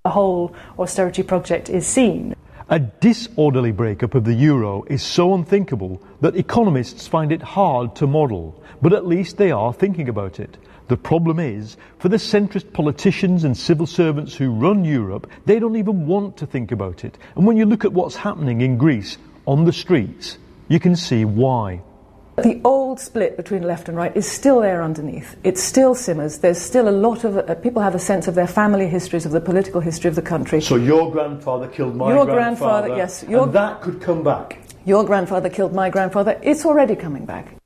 the whole austerity project is seen. A disorderly breakup of the euro is so unthinkable that economists find it hard to model, but at least they are thinking about it. The problem is, for the centrist politicians and civil servants who run Europe, they don't even want to think about it. And when you look at what's happening in Greece on the streets, you can see why. The old split between left and right is still there underneath. It still simmers. There's still a lot of... people have a sense of their family histories, of the political history of the country. So your grandfather killed my grandfather. Yes. And that could come back. Your grandfather killed my grandfather. It's already coming back.